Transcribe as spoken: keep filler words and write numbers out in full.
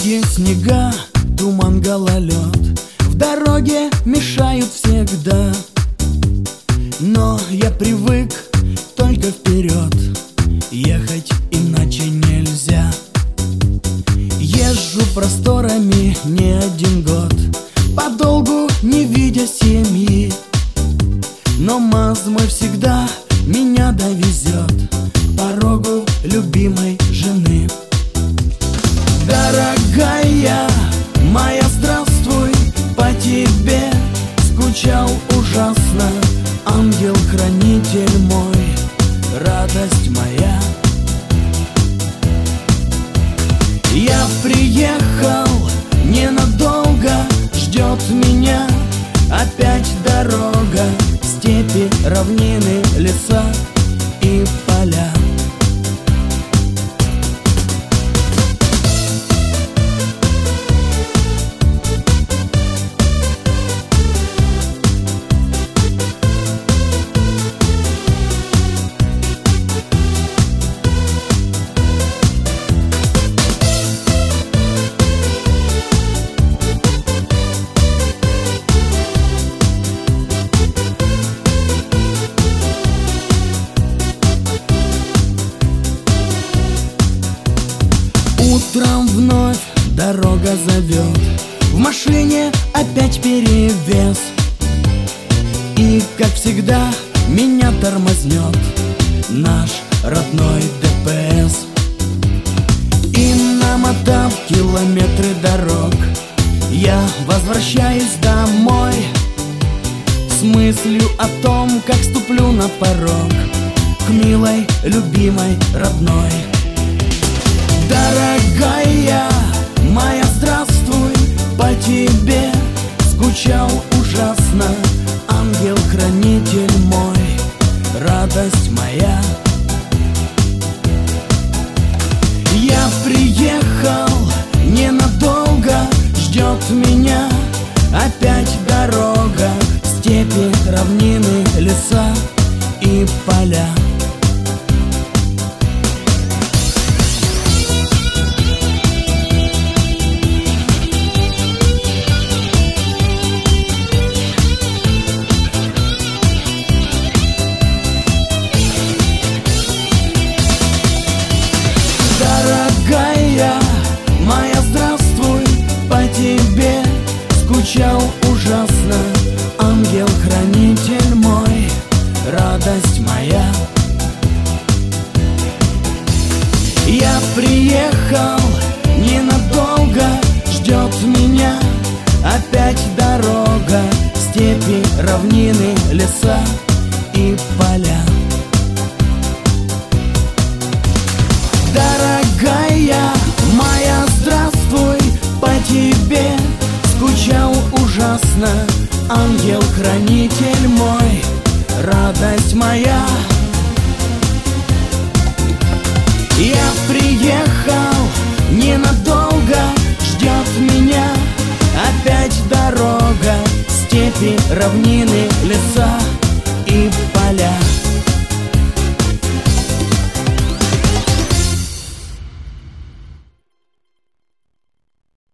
дороге снега, туман, гололед в дороге мешают всегда. Но я привык только вперед, ехать иначе нельзя. Езжу просторами не один год, подолгу не видя семьи. Но МАЗ мой всегда меня довезет к порогу любимой жены. Дорогая моя, здравствуй, по тебе скучал ужасно. Ангел-хранитель мой, радость моя. Я приехал ненадолго, ждет меня опять дорога. Степи, равнины, леса и поля. Утром вновь дорога зовет, в машине опять перевес. И, как всегда, меня тормознет наш родной ДПС. И, намотав километры дорог, я возвращаюсь домой с мыслью о том, как ступлю на порог к милой, любимой, родной. Дорогая моя, здравствуй, по тебе скучал ужасно. Ангел-хранитель мой, радость моя. Я приехал ненадолго, ждет меня опять дорога. Степи, равнины, леса и поля. Дорогая моя, здравствуй, по тебе скучал ужасно. Ангел-хранитель мой, радость моя. Я приехал ненадолго, ждет меня опять дорога. Степи, равнины, леса и поля. Дорогая моя, здравствуй, по тебе скучал ужасно. Ангел-хранитель мой, радость моя. Я приехал ненадолго, ждет меня опять дорога. Степи, равнины, леса и